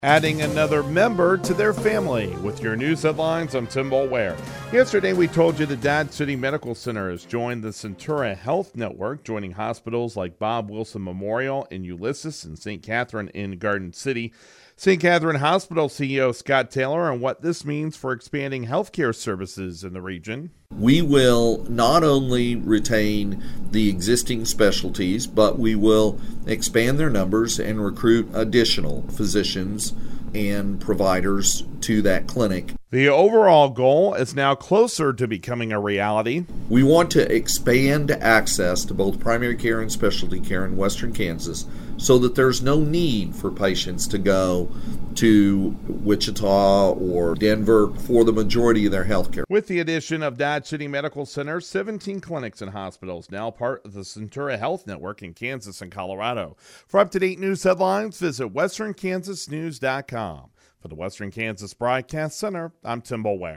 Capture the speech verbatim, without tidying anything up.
adding another member to their family. With your news headlines, I'm Tim Boulware. Yesterday, we told you the Dodge City Medical Center has joined the Centura Health Network, joining hospitals like Bob Wilson Memorial in Ulysses and Saint Catherine in Garden City. Saint Catherine Hospital C E O Scott Taylor on what this means for expanding healthcare services in the region. We will not only retain the existing specialties, but we will expand their numbers and recruit additional physicians and providers to that clinic. The overall goal is now closer to becoming a reality. We want to expand access to both primary care and specialty care in western Kansas so that there's no need for patients to go to Wichita or Denver for the majority of their health care. With the addition of Dodge City Medical Center, seventeen clinics and hospitals now part of the Centura Health Network in Kansas and Colorado. For up-to-date news headlines, visit western kansas news dot com. For the Western Kansas Broadcast Center, I'm Tim Boulware.